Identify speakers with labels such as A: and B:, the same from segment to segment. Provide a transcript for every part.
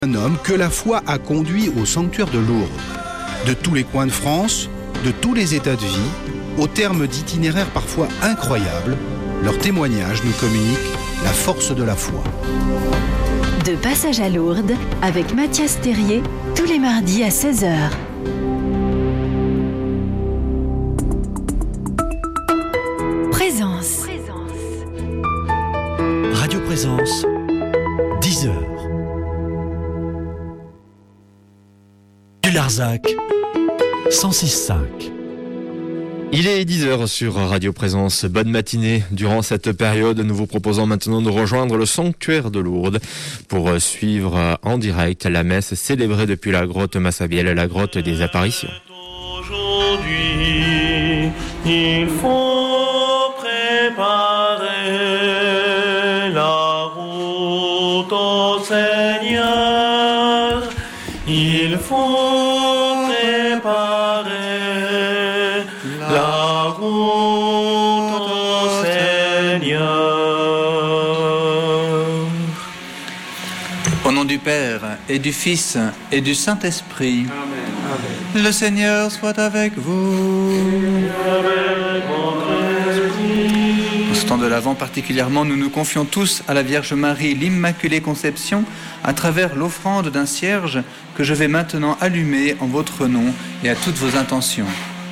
A: Un homme que la foi a conduit au sanctuaire de Lourdes. De tous les coins de France, de tous les états de vie, au terme d'itinéraires parfois incroyables, leurs témoignages nous communiquent la force de la foi.
B: De passage à Lourdes avec Mathias Terrier, tous les mardis à 16h. Présence.
C: Radio Présence, 10h. Du Larzac, 106.5.
D: Il est 10h sur Radio Présence. Bonne matinée. Durant cette période, nous vous proposons maintenant de rejoindre le sanctuaire de Lourdes pour suivre en direct la messe célébrée depuis la grotte Massabielle, la grotte des apparitions.
E: Aujourd'hui, il faut préparer la route au Seigneur. Il faut préparer la route au Seigneur.
F: Au nom du Père et du Fils et du Saint-Esprit. Amen. Le Seigneur soit avec vous.
E: Avec votre esprit.
F: En ce temps de l'Avent particulièrement, nous nous confions tous à la Vierge Marie, l'Immaculée Conception, à travers l'offrande d'un cierge que je vais maintenant allumer en votre nom et à toutes vos intentions.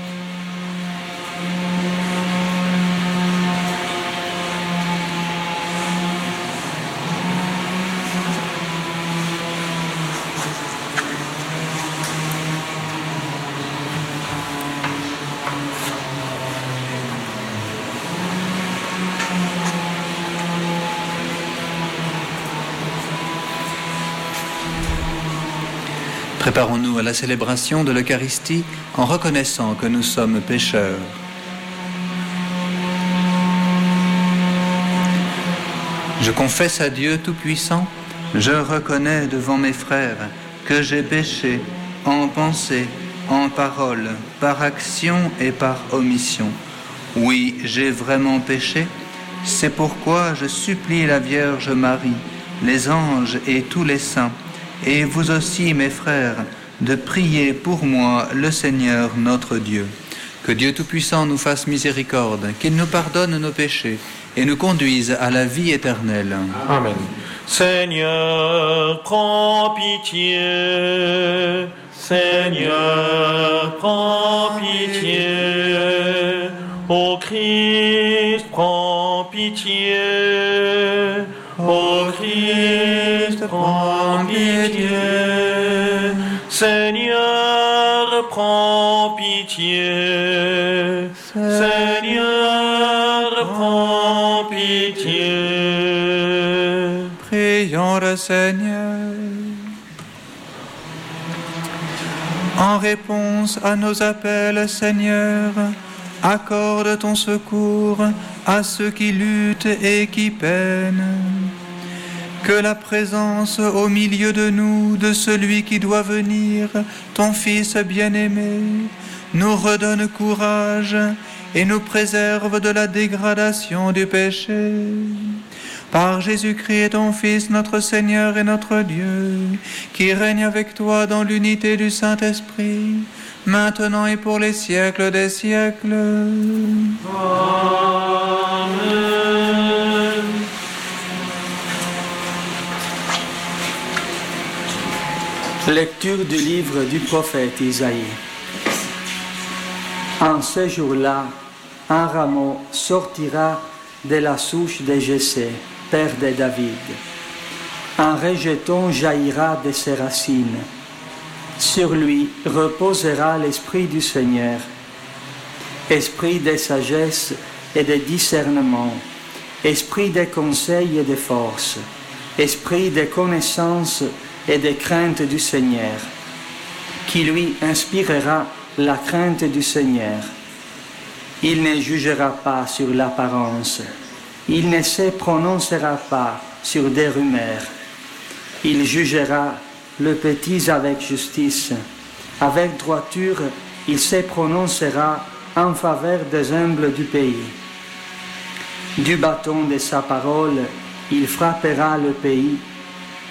F: Préparons-nous à la célébration de l'Eucharistie en reconnaissant que nous sommes pécheurs. Je confesse à Dieu Tout-Puissant, je reconnais devant mes frères que j'ai péché en pensée, en parole, par action et par omission. Oui, j'ai vraiment péché, c'est pourquoi je supplie la Vierge Marie, les anges et tous les saints, et vous aussi, mes frères, de prier pour moi le Seigneur notre Dieu. Que Dieu Tout-Puissant nous fasse miséricorde, qu'il nous pardonne nos péchés et nous conduise à la vie éternelle.
E: Amen. Seigneur, prends pitié. Seigneur, prends pitié. Ô Christ, prends pitié. Ô Christ, prends pitié. Seigneur, prends pitié. Seigneur, prends pitié.
F: Prions le Seigneur. En réponse à nos appels, Seigneur, accorde ton secours à ceux qui luttent et qui peinent. Que la présence au milieu de nous de celui qui doit venir, ton Fils bien-aimé, nous redonne courage et nous préserve de la dégradation du péché. Par Jésus-Christ, ton Fils, notre Seigneur et notre Dieu, qui règne avec toi dans l'unité du Saint-Esprit, maintenant et pour les siècles des siècles.
E: Amen.
G: Lecture du livre du prophète Isaïe. En ce jour-là, un rameau sortira de la souche de Jessé, père de David. Un rejeton jaillira de ses racines. Sur lui reposera l'esprit du Seigneur, esprit de sagesse et de discernement, esprit de conseil et de force, esprit de connaissance et de crainte du Seigneur, qui lui inspirera la crainte du Seigneur. Il ne jugera pas sur l'apparence, il ne se prononcera pas sur des rumeurs. Il jugera le petit avec justice, avec droiture, il se prononcera en faveur des humbles du pays. Du bâton de sa parole, il frappera le pays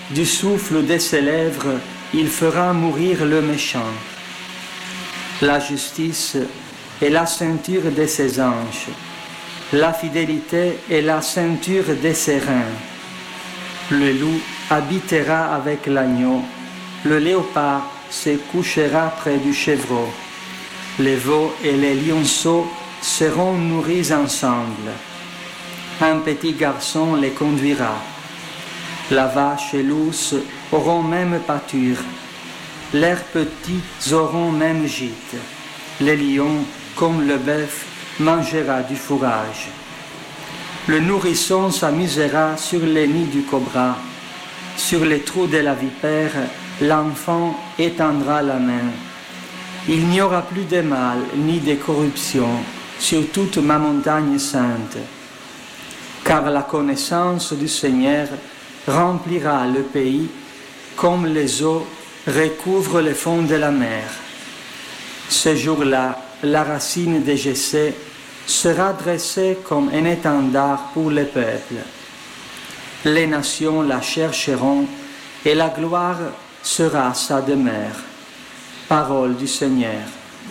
G: du souffle de ses lèvres, il fera mourir le méchant. La justice est la ceinture de ses anges. La fidélité est la ceinture de ses reins. Le loup habitera avec l'agneau. Le léopard se couchera près du chevreau. Les veaux et les lionceaux seront nourris ensemble. Un petit garçon les conduira. La vache et l'ours auront même pâture. Leurs petits auront même gîte. Les lions, comme le bœuf, mangera du fourrage. Le nourrisson s'amusera sur les nids du cobra. Sur les trous de la vipère, l'enfant étendra la main. Il n'y aura plus de mal ni de corruption sur toute ma montagne sainte, car la connaissance du Seigneur remplira le pays comme les eaux recouvrent le fond de la mer. Ce jour-là, la racine de Jessé sera dressée comme un étendard pour les peuples. Les nations la chercheront et la gloire sera sa demeure. Parole du Seigneur.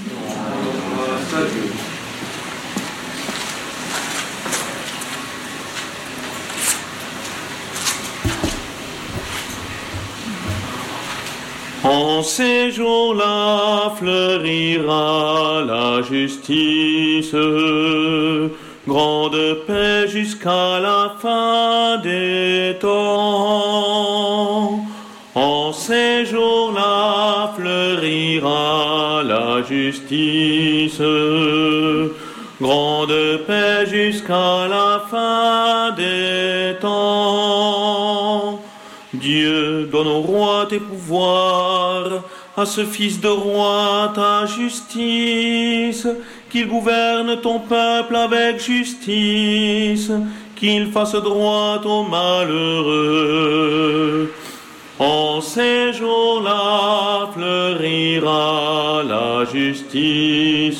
E: En ces jours-là fleurira la justice, grande paix jusqu'à la fin des temps. En ces jours-là fleurira la justice, grande paix jusqu'à la fin des temps. Dieu, donne au roi tes pouvoirs, à ce fils de roi ta justice, qu'il gouverne ton peuple avec justice, qu'il fasse droit aux malheureux. En ces jours-là fleurira la justice,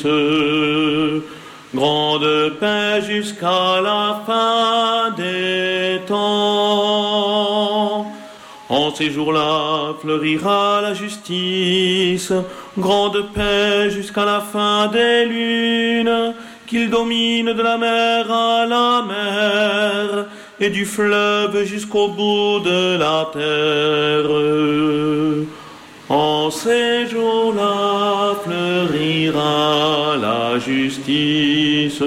E: grande paix jusqu'à la fin des temps. En ces jours-là fleurira la justice, grande paix jusqu'à la fin des lunes, qu'il domine de la mer à la mer, et du fleuve jusqu'au bout de la terre. En ces jours-là fleurira la justice,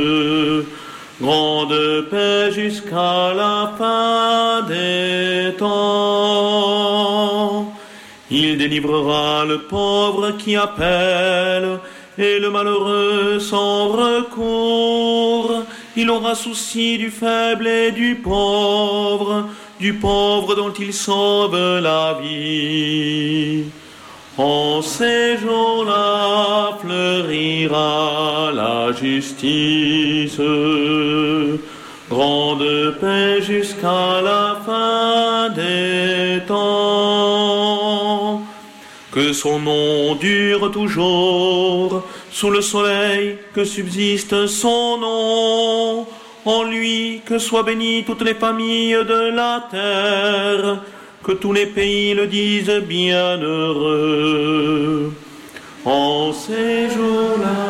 E: grande paix jusqu'à la fin des temps. Il délivrera le pauvre qui appelle, et le malheureux sans recours. Il aura souci du faible et du pauvre dont il sauve la vie. En ces jours-là fleurira la justice, grande paix jusqu'à la fin des temps. Que son nom dure toujours, sous le soleil que subsiste son nom. En lui que soient bénies toutes les familles de la terre, que tous les pays le disent bienheureux. En ces jours-là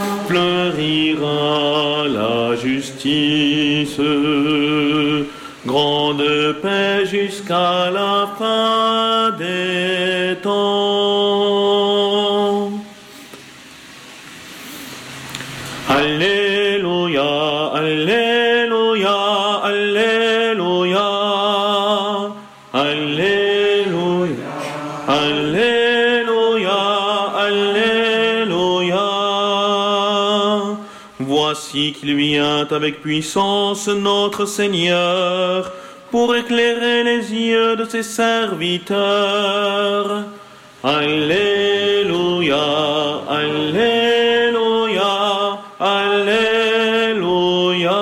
E: fleurira la justice, grande paix jusqu'à la fin des temps. Alléluia, Alléluia, Alléluia, Alléluia, Alléluia, Alléluia. Voici qu'il vient avec puissance notre Seigneur pour éclairer les yeux de ses serviteurs. Alléluia, Alléluia, Alléluia.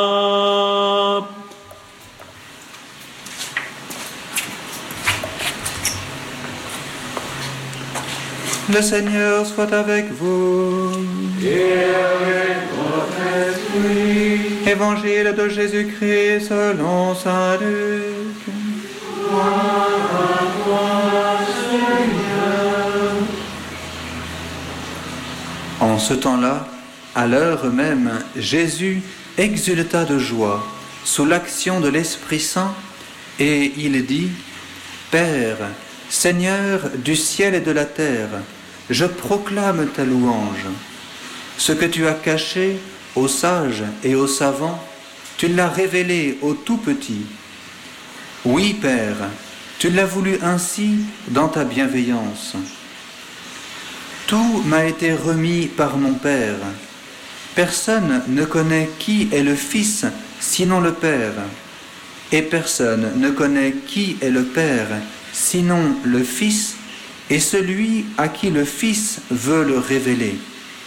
F: Le Seigneur soit avec vous.
E: Et avec votre esprit.
F: Évangile de Jésus-Christ selon saint Luc. En ce temps-là, à l'heure même, Jésus exulta de joie sous l'action de l'Esprit Saint et il dit : Père, Seigneur du ciel et de la terre, je proclame ta louange. Ce que tu as caché aux sages et aux savants, tu l'as révélé aux tout petits. Oui, Père, tu l'as voulu ainsi dans ta bienveillance. Tout m'a été remis par mon Père. Personne ne connaît qui est le Fils sinon le Père. Et personne ne connaît qui est le Père sinon le Fils et celui à qui le Fils veut le révéler.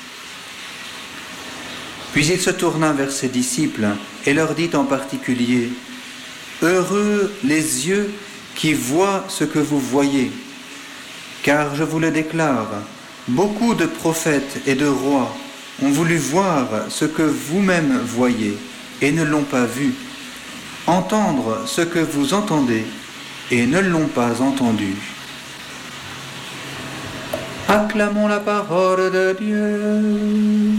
F: Puis il se tourna vers ses disciples et leur dit en particulier : Heureux les yeux qui voient ce que vous voyez, car je vous le déclare, beaucoup de prophètes et de rois ont voulu voir ce que vous-même voyez et ne l'ont pas vu, entendre ce que vous entendez et ne l'ont pas entendu. Acclamons la parole de Dieu.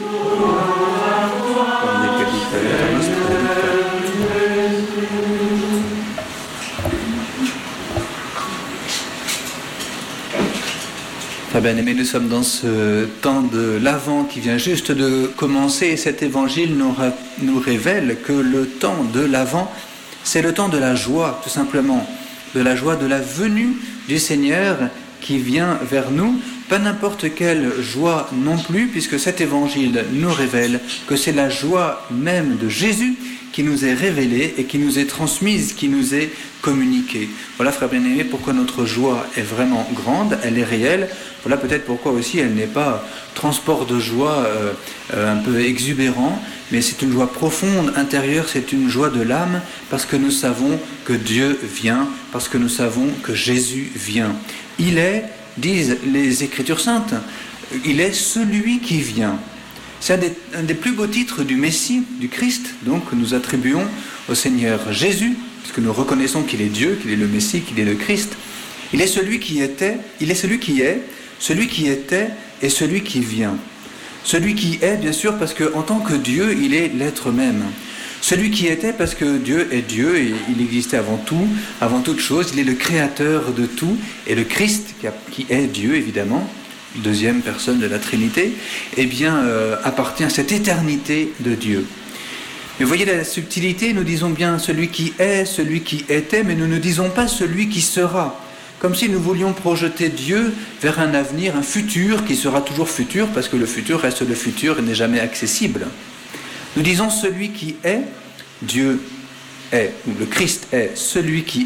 F: Très bien aimés, nous sommes dans ce temps de l'Avent qui vient juste de commencer et cet évangile nous révèle que le temps de l'Avent, c'est le temps de la joie, tout simplement, de la joie de la venue du Seigneur qui vient vers nous, pas n'importe quelle joie non plus, puisque cet évangile nous révèle que c'est la joie même de Jésus qui nous est révélée et qui nous est transmise, qui nous est communiquée. Voilà, frères bien-aimés, pourquoi notre joie est vraiment grande, elle est réelle. Voilà peut-être pourquoi aussi elle n'est pas transport de joie un peu exubérant, mais c'est une joie profonde, intérieure, c'est une joie de l'âme, parce que nous savons que Dieu vient, parce que nous savons que Jésus vient. Il est, disent les Écritures saintes, il est celui qui vient. C'est un des plus beaux titres du Messie, du Christ, donc que nous attribuons au Seigneur Jésus, puisque nous reconnaissons qu'il est Dieu, qu'il est le Messie, qu'il est le Christ. Il est celui qui était, il est celui qui est, celui qui était et celui qui vient. Celui qui est, bien sûr, parce qu'en tant que Dieu, il est l'être même. Celui qui était, parce que Dieu est Dieu et il existait avant tout, avant toute chose, il est le créateur de tout, et le Christ, qui est Dieu, évidemment, deuxième personne de la Trinité, eh bien, appartient à cette éternité de Dieu. Mais voyez la subtilité, nous disons bien celui qui est, celui qui était, mais nous ne disons pas celui qui sera. Comme si nous voulions projeter Dieu vers un avenir, un futur qui sera toujours futur, parce que le futur reste le futur et n'est jamais accessible. Nous disons celui qui est, Dieu est, ou le Christ est, celui qui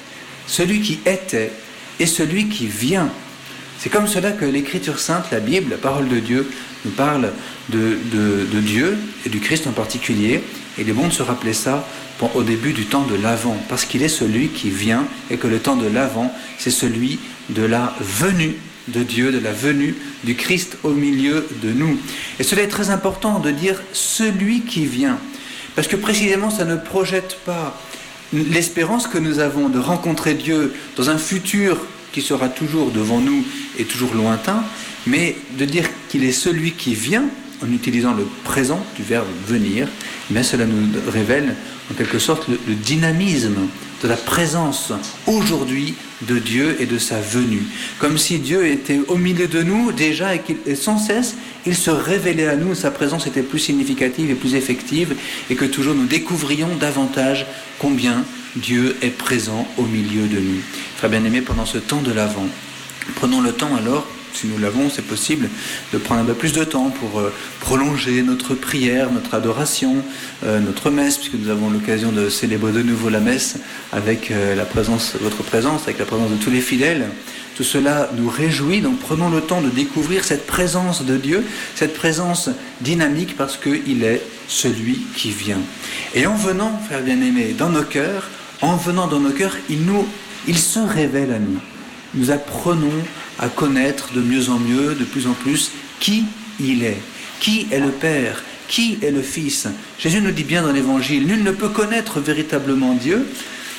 F: était et celui qui vient. C'est comme cela que l'Écriture sainte, la Bible, la parole de Dieu, nous parle de Dieu et du Christ en particulier. Et il est bon de se rappeler ça au début du temps de l'Avent, parce qu'il est celui qui vient et que le temps de l'Avent, c'est celui de la venue de Dieu, de la venue du Christ au milieu de nous. Et cela est très important de dire celui qui vient, parce que précisément ça ne projette pas l'espérance que nous avons de rencontrer Dieu dans un futur qui sera toujours devant nous et toujours lointain, mais de dire qu'il est celui qui vient, en utilisant le présent du verbe venir, mais cela nous révèle en quelque sorte le dynamisme de la présence aujourd'hui de Dieu et de sa venue. Comme si Dieu était au milieu de nous déjà et sans cesse, il se révélait à nous, sa présence était plus significative et plus effective et que toujours nous découvrions davantage combien Dieu est présent au milieu de nous. Frères bien-aimés, pendant ce temps de l'Avent, prenons le temps alors, si nous l'avons, c'est possible, de prendre un peu plus de temps pour prolonger notre prière, notre adoration, notre messe, puisque nous avons l'occasion de célébrer de nouveau la messe avec votre présence, avec la présence de tous les fidèles. Tout cela nous réjouit, donc prenons le temps de découvrir cette présence de Dieu, cette présence dynamique, parce qu'il est celui qui vient. Et en venant, frères bien-aimés, dans nos cœurs, il se révèle à nous. Nous apprenons à connaître de mieux en mieux, de plus en plus, qui il est. Qui est le Père? Qui est le Fils? Jésus nous dit bien dans l'Évangile, nul ne peut connaître véritablement Dieu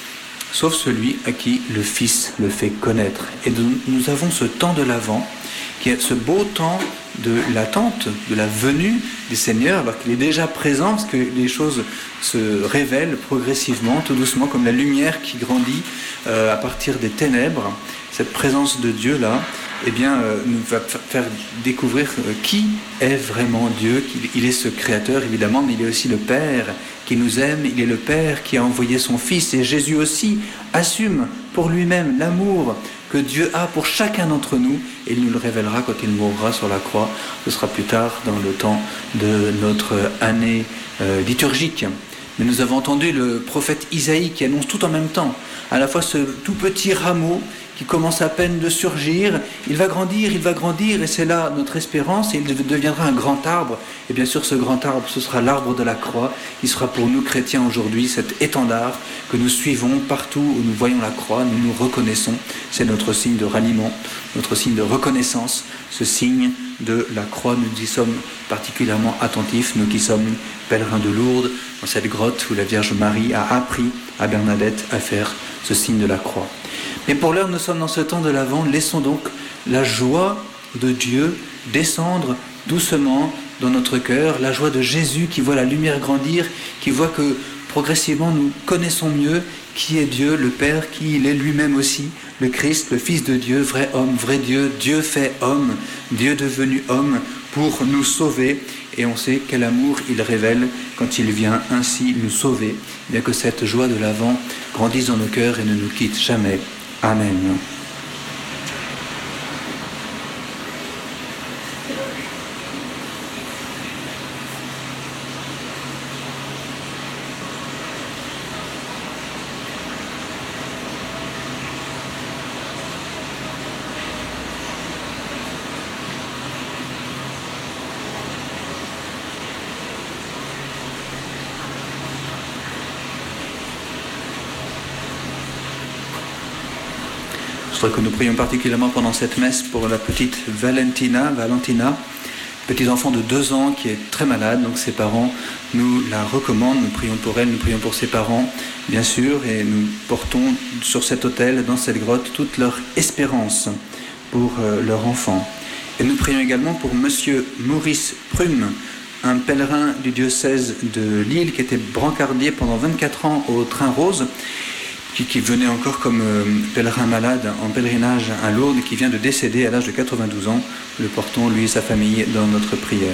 F: sauf celui à qui le Fils le fait connaître. Et nous avons ce temps de l'Avent, qui est ce beau temps de l'attente, de la venue du Seigneur, alors qu'il est déjà présent, parce que les choses se révèlent progressivement, tout doucement, comme la lumière qui grandit à partir des ténèbres. Cette présence de Dieu-là, nous va faire découvrir qui est vraiment Dieu. Il est ce Créateur, évidemment, mais il est aussi le Père qui nous aime. Il est le Père qui a envoyé son Fils. Et Jésus aussi assume pour lui-même l'amour que Dieu a pour chacun d'entre nous. Et il nous le révélera quand il mourra sur la croix. Ce sera plus tard dans le temps de notre année liturgique. Mais nous avons entendu le prophète Isaïe qui annonce tout en même temps, à la fois ce tout petit rameau qui commence à peine de surgir, il va grandir, et c'est là notre espérance, et il deviendra un grand arbre. Et bien sûr, ce grand arbre, ce sera l'arbre de la croix, qui sera pour nous chrétiens aujourd'hui cet étendard que nous suivons partout où nous voyons la croix, nous nous reconnaissons. C'est notre signe de ralliement, notre signe de reconnaissance, ce signe de la croix. Nous y sommes particulièrement attentifs, nous qui sommes pèlerins de Lourdes, dans cette grotte où la Vierge Marie a appris à Bernadette à faire ce signe de la croix. Mais pour l'heure, nous sommes dans ce temps de l'Avent. Laissons donc la joie de Dieu descendre doucement dans notre cœur, la joie de Jésus qui voit la lumière grandir, qui voit que progressivement nous connaissons mieux qui est Dieu, le Père, qui il est lui-même aussi, le Christ, le Fils de Dieu, vrai homme, vrai Dieu, Dieu fait homme, Dieu devenu homme pour nous sauver. Et on sait quel amour il révèle quand il vient ainsi nous sauver. Bien que cette joie de l'Avent grandisse dans nos cœurs et ne nous quitte jamais. Amen. Je voudrais que nous prions particulièrement pendant cette messe pour la petite Valentina, petit enfant de 2 ans qui est très malade, donc ses parents nous la recommandent, nous prions pour elle, nous prions pour ses parents, bien sûr, et nous portons sur cet autel, dans cette grotte, toute leur espérance pour leur enfant. Et nous prions également pour Monsieur Maurice Prume, un pèlerin du diocèse de Lille qui était brancardier pendant 24 ans au Train Rose, qui venait encore comme pèlerin malade en pèlerinage à Lourdes, qui vient de décéder à l'âge de 92 ans. Le portons, lui et sa famille, dans notre prière.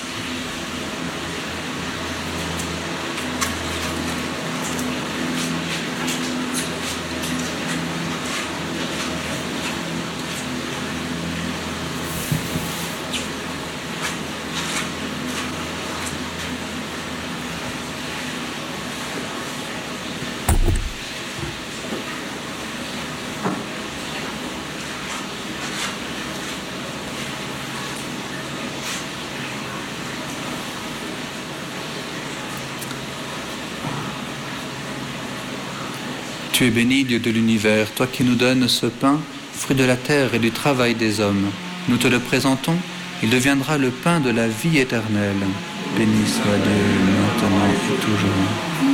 F: Tu es béni, Dieu de l'univers, toi qui nous donnes ce pain, fruit de la terre et du travail des hommes. Nous te le présentons, il deviendra le pain de la vie éternelle. Béni soit Dieu, maintenant et toujours.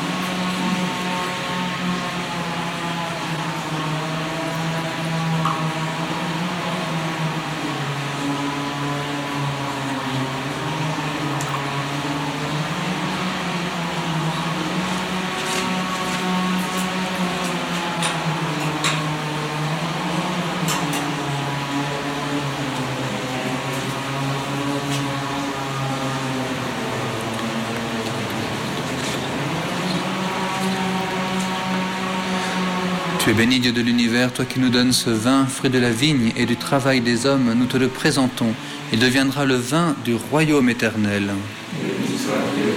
F: Tu es béni, Dieu de l'univers, toi qui nous donnes ce vin, fruit de la vigne et du travail des hommes, nous te le présentons. Il deviendra le vin du royaume éternel. Béni soit Dieu.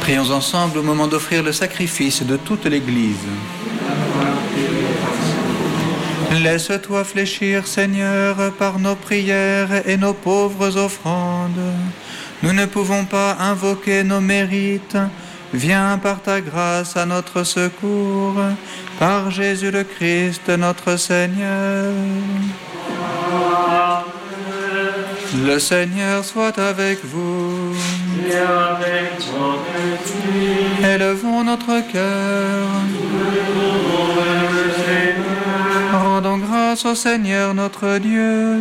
F: Prions ensemble au moment d'offrir le sacrifice de toute l'Église. Laisse-toi fléchir, Seigneur, par nos prières et nos pauvres offrandes. Nous ne pouvons pas invoquer nos mérites. Viens par ta grâce à notre secours, par Jésus le Christ, notre Seigneur. Le Seigneur soit avec vous.
E: Et avec ton esprit.
F: Élevons notre cœur. Rendons grâce au Seigneur notre Dieu.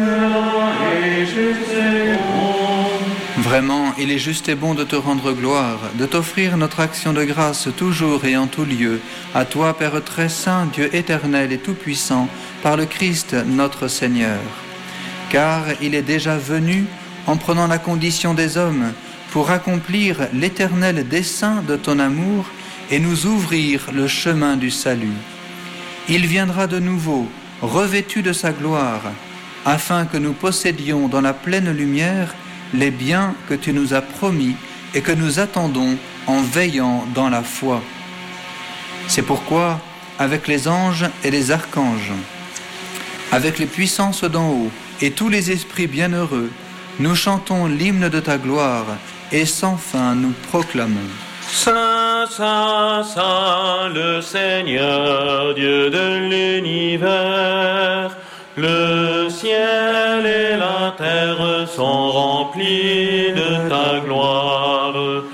F: Vraiment, il est juste et bon de te rendre gloire, de t'offrir notre action de grâce toujours et en tout lieu, à toi, Père très saint, Dieu éternel et tout-puissant, par le Christ notre Seigneur. Car il est déjà venu, en prenant la condition des hommes, pour accomplir l'éternel dessein de ton amour et nous ouvrir le chemin du salut. Il viendra de nouveau, revêtu de sa gloire, afin que nous possédions dans la pleine lumière les biens que tu nous as promis et que nous attendons en veillant dans la foi. C'est pourquoi, avec les anges et les archanges, avec les puissances d'en haut et tous les esprits bienheureux, nous chantons l'hymne de ta gloire et sans fin nous proclamons.
E: Saint, Saint, Saint, le Seigneur, Dieu de l'univers, le ciel et la terre sont remplis de ta gloire.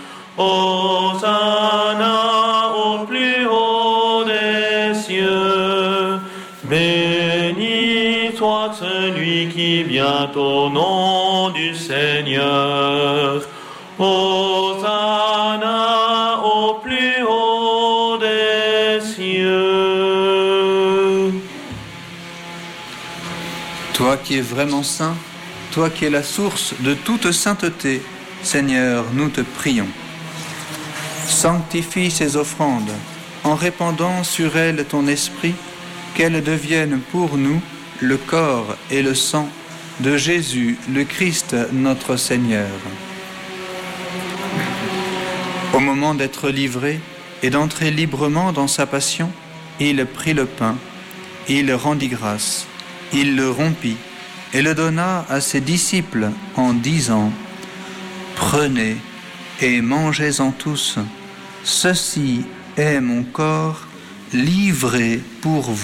E: Hosanna au plus haut des cieux. Béni soit celui qui vient au nom du Seigneur. Hosanna au plus haut des cieux.
F: Toi qui es vraiment saint, toi qui es la source de toute sainteté, Seigneur, nous te prions. Sanctifie ces offrandes en répandant sur elles ton esprit, qu'elles deviennent pour nous le corps et le sang de Jésus, le Christ, notre Seigneur. Au moment d'être livré et d'entrer librement dans sa passion, il prit le pain, il rendit grâce, il le rompit et le donna à ses disciples en disant : « Prenez et mangez-en tous, ceci est mon corps livré pour vous. »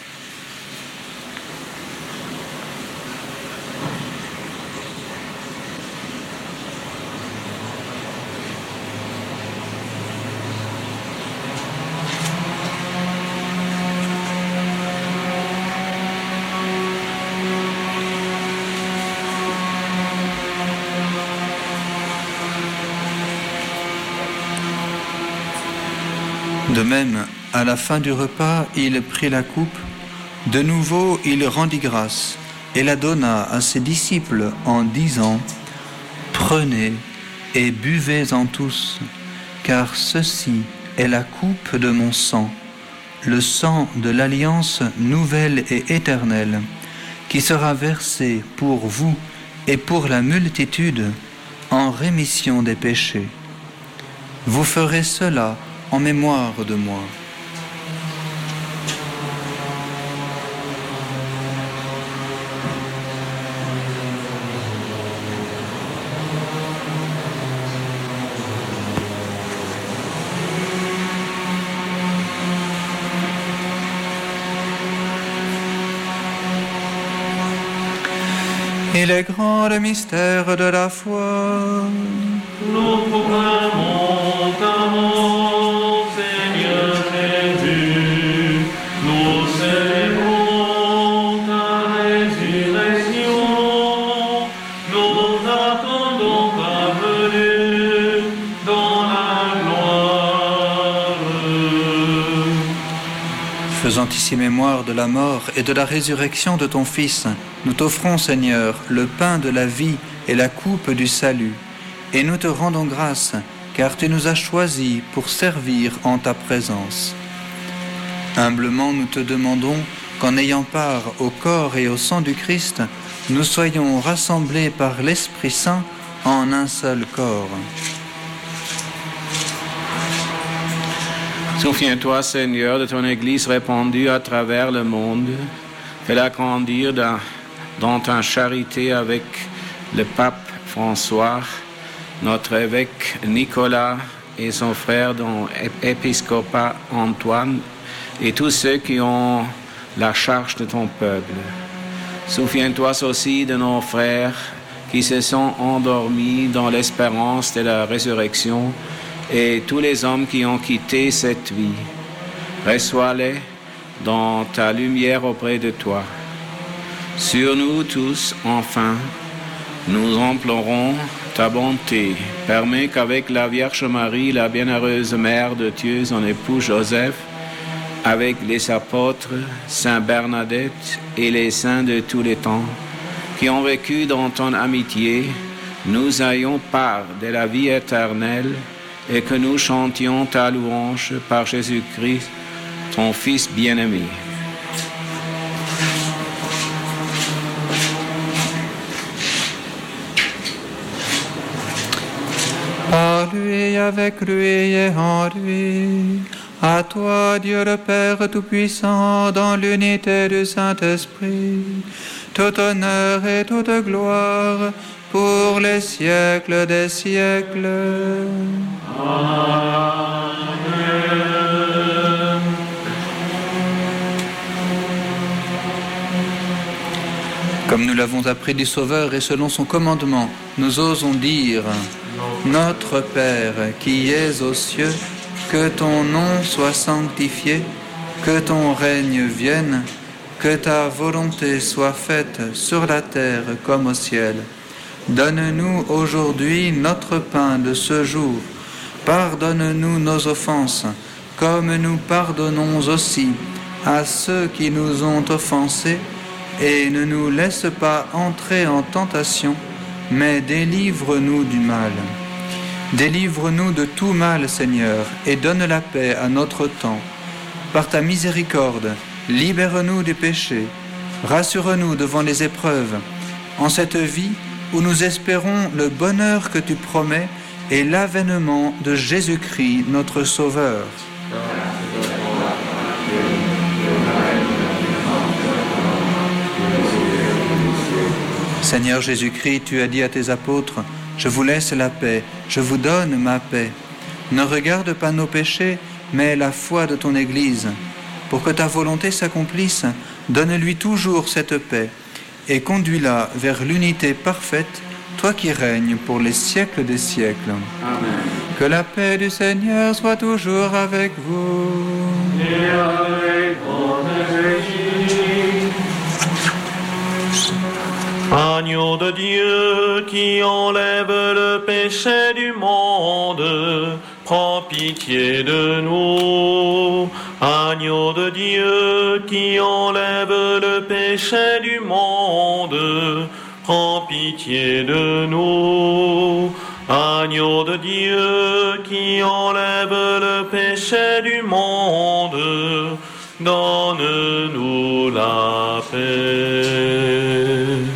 F: De même, à la fin du repas, il prit la coupe. De nouveau, il rendit grâce et la donna à ses disciples en disant : « Prenez et buvez-en tous, car ceci est la coupe de mon sang, le sang de l'alliance nouvelle et éternelle, qui sera versé pour vous et pour la multitude en rémission des péchés. Vous ferez cela en mémoire de moi. » Il est grand le mystère de la foi.
E: Nous proclamons ta mort, Seigneur Jésus. Nous célébrons ta résurrection. Nous attendons ta venue dans la gloire.
F: Faisant ici mémoire de la mort et de la résurrection de ton Fils, nous t'offrons, Seigneur, le pain de la vie et la coupe du salut, et nous te rendons grâce, car tu nous as choisis pour servir en ta présence. Humblement, nous te demandons qu'en ayant part au corps et au sang du Christ, nous soyons rassemblés par l'Esprit Saint en un seul corps.
H: Souviens-toi, Seigneur, de ton Église répandue à travers le monde. Fais-la grandir dans ta charité avec le pape François, notre évêque Nicolas et son frère dans l'épiscopat Antoine et tous ceux qui ont la charge de ton peuple. Souviens-toi aussi de nos frères qui se sont endormis dans l'espérance de la résurrection et tous les hommes qui ont quitté cette vie. Reçois-les dans ta lumière auprès de toi. Sur nous tous, enfin, nous implorons ta bonté. Permets qu'avec la Vierge Marie, la bienheureuse Mère de Dieu, son époux Joseph, avec les apôtres, Saint Bernadette et les saints de tous les temps, qui ont vécu dans ton amitié, nous ayons part de la vie éternelle et que nous chantions ta louange par Jésus-Christ, ton Fils bien-aimé.
F: Par lui, avec lui et en lui, à toi, Dieu le Père Tout-Puissant, dans l'unité du Saint-Esprit, tout honneur et toute gloire pour les siècles des siècles.
E: Amen.
F: Comme nous l'avons appris du Sauveur et selon son commandement, nous osons dire: Notre Père qui es aux cieux, que ton nom soit sanctifié, que ton règne vienne, que ta volonté soit faite sur la terre comme au ciel. Donne-nous aujourd'hui notre pain de ce jour. Pardonne-nous nos offenses, comme nous pardonnons aussi à ceux qui nous ont offensés, et ne nous laisse pas entrer en tentation, mais délivre-nous du mal. Délivre-nous de tout mal, Seigneur, et donne la paix à notre temps. Par ta miséricorde, libère-nous du péché, rassure-nous devant les épreuves, en cette vie où nous espérons le bonheur que tu promets et l'avènement de Jésus-Christ, notre Sauveur. Seigneur Jésus-Christ, tu as dit à tes apôtres: je vous laisse la paix, je vous donne ma paix. Ne regarde pas nos péchés, mais la foi de ton Église. Pour que ta volonté s'accomplisse, donne-lui toujours cette paix et conduis-la vers l'unité parfaite, toi qui règnes pour les siècles des siècles.
H: Amen.
F: Que la paix du Seigneur soit toujours avec vous.
E: Et avec ton esprit. Agneau de Dieu qui enlève le péché du monde, prends pitié de nous. Agneau de Dieu qui enlève le péché du monde, prends pitié de nous. Agneau de Dieu qui enlève le péché du monde, donne-nous la paix.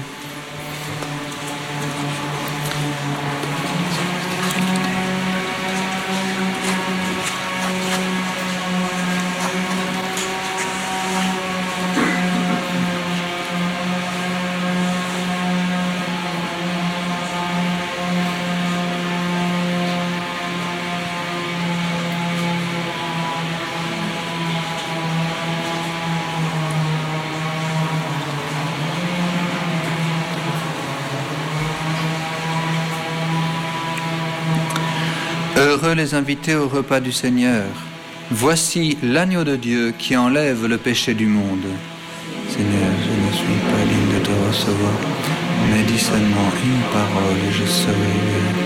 F: Heureux les invités au repas du Seigneur. Voici l'agneau de Dieu qui enlève le péché du monde. Seigneur, je ne suis pas digne de te recevoir, mais dis seulement une parole et je serai guéri.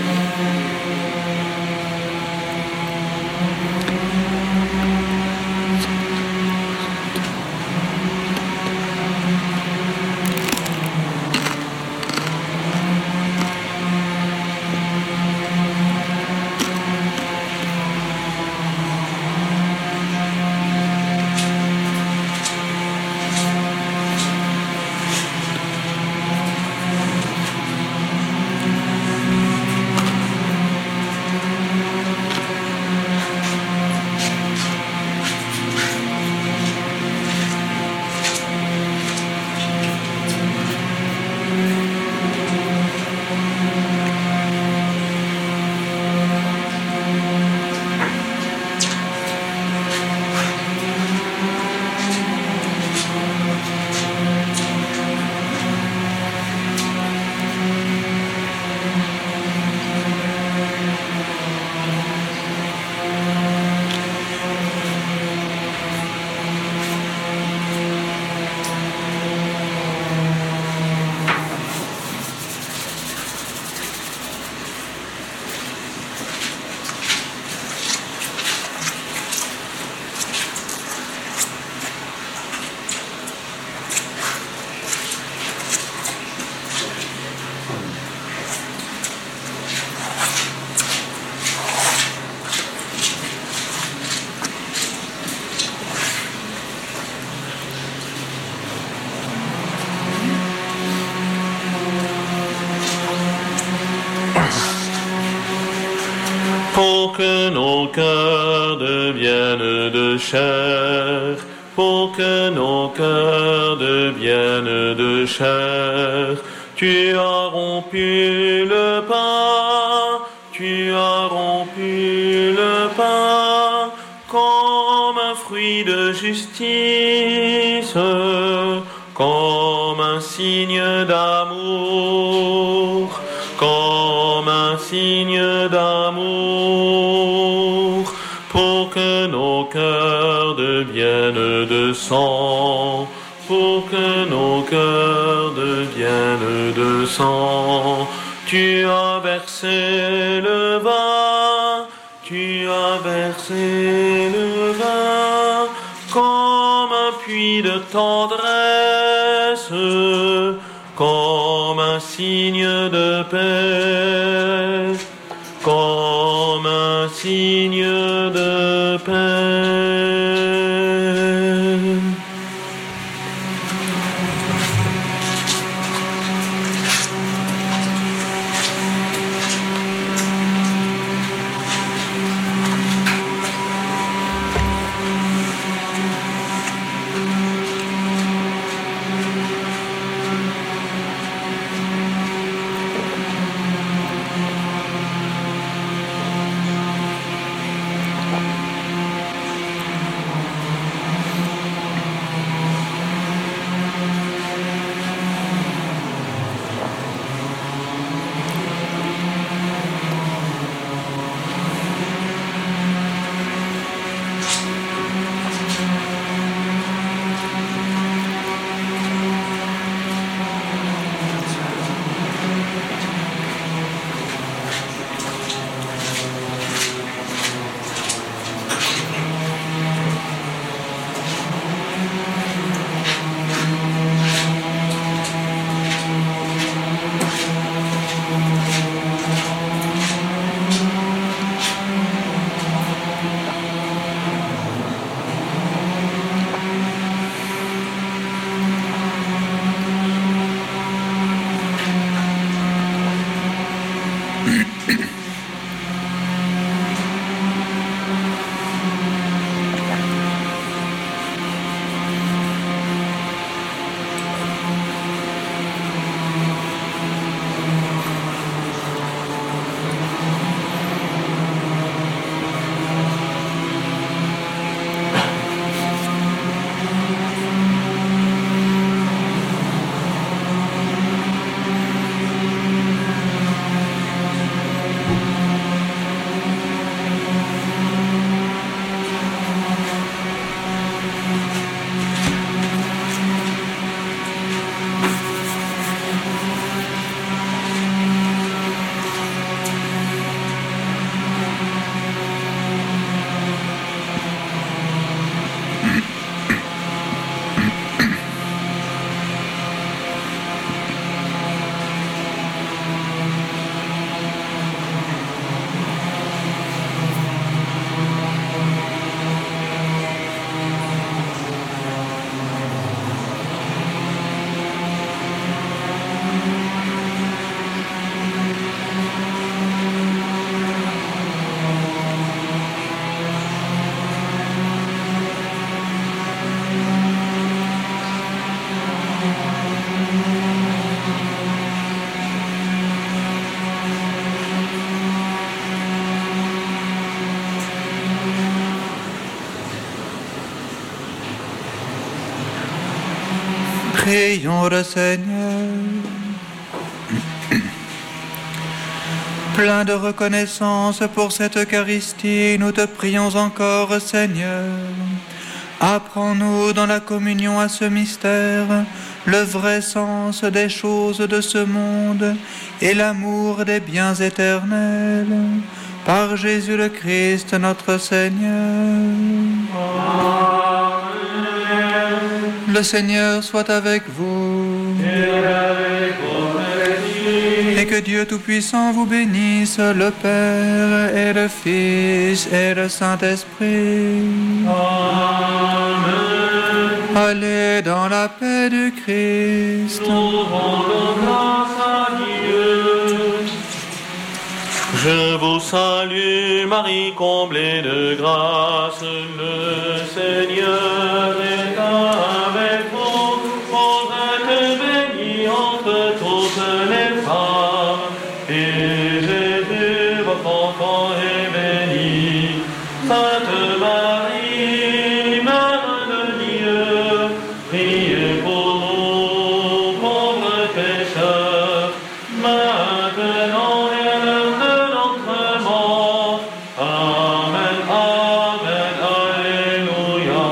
E: pour que nos cœurs deviennent de chair, pour que nos cœurs deviennent de chair. Tu as rompu le pain, tu as rompu le pain, comme un fruit de justice, comme un signe d'amour, comme un signe d'amour, pour que nos cœurs deviennent de sang, pour que nos cœurs deviennent de sang. Tu as versé le vin, tu as versé le vin, comme un puits de tendresse, comme un signe de paix, comme un signe de paix.
F: Prions le Seigneur. Plein de reconnaissance pour cette Eucharistie, nous te prions encore, Seigneur. Apprends-nous dans la communion à ce mystère le vrai sens des choses de ce monde et l'amour des biens éternels. Par Jésus le Christ, notre Seigneur. Le Seigneur soit avec vous. Et que Dieu Tout-Puissant vous bénisse, le Père et le Fils et le Saint-Esprit.
E: Amen.
F: Allez dans la paix du Christ.
E: Nous rendons grâce à Dieu. Je vous salue Marie, comblée de grâce, le Seigneur est avec vous. Vous êtes bénie entre toutes les femmes, et Jésus, votre enfant, est béni. Sainte Marie, Mère de Dieu, priez pour nous pauvres pécheurs, maintenant et à l'heure de notre mort. Amen, amen, alléluia.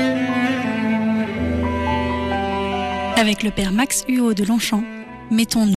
I: Avec le père Max Huot de Longchamp, mettons